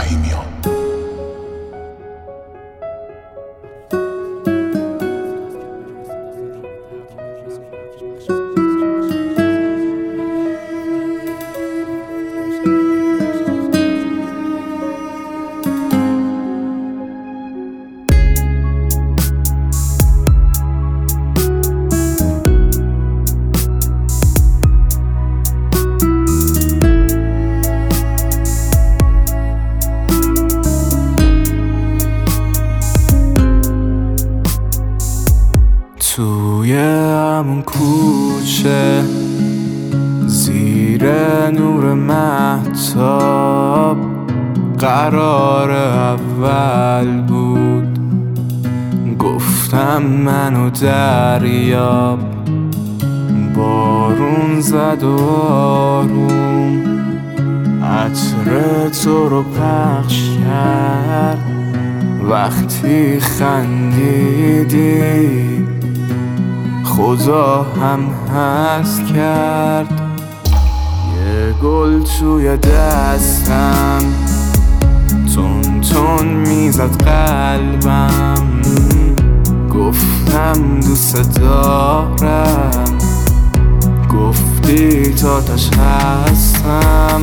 رحیمیان. توی همون کوچه زیر نور مهتاب قرار اول بود، گفتم منو دریاب. بارون زد و آروم عطر تو رو پخش کرد. وقتی خندیدی خدا هم هست کرد. یه گل توی دستم تون تون میزد قلبم. گفتم دوست دارم، گفتی تاتش هستم.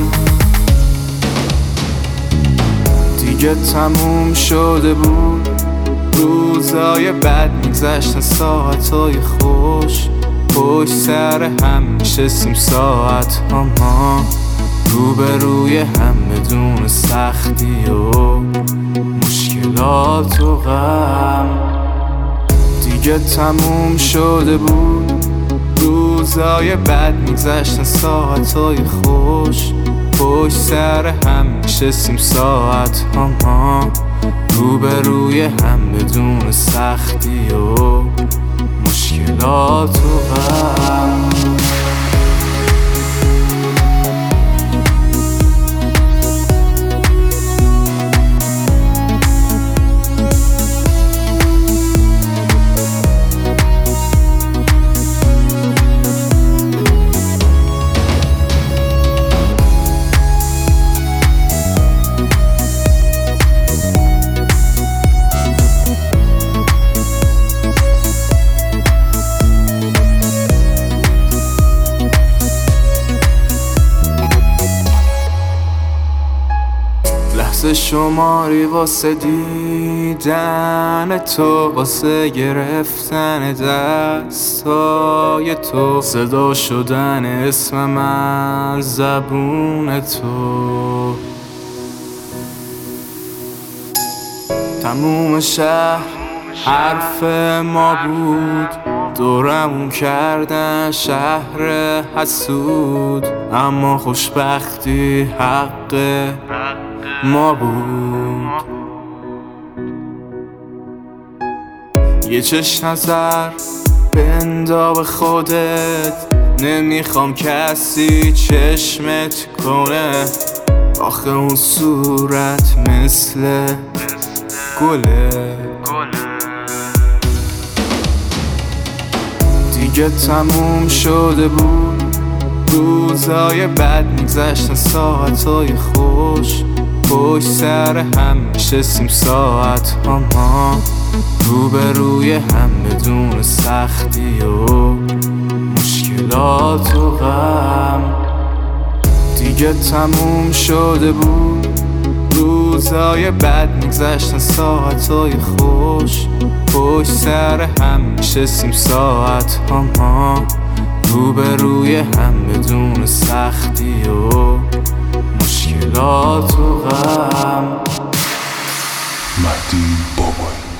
دیگه تموم شده بود، روزای بد میگذشتن، ساعتای خوش پشت سر هم میشستیم ساعت ها روبروی هم بدون سختی و مشکلات و غم. دیگه تموم شده بود، روزای بد میگذشتن، ساعتای خوش پشت سر هم میشستیم ساعت ها روبروی هم بدون سختی و مشکلات و غم. لحظه شماری واسه دیدن تو، واسه گرفتن دستای تو، صدا شدن اسم من زبون تو. تموم شهر حرف ما بود، دورمون کردن شهر حسود، اما خوشبختی حق ما بود. یه چشم نظر بندا به خودت، نمیخوام کسی چشمت کنه. آخه اون صورت مثل گله. دیگه تموم شده بود، روزای بد میگذشتن، ساعتای خوش پشت سر هم میشستیم ساعت ها روبروی هم بدون سختی و مشکلات و غم. دیگه تموم شده بود، روزای بد میگذشتن، ساعتای خوش پشت سر هم میشستیم ساعت ها روبروی هم بدون سختی و مشکلات و غم. مهدی بابایی.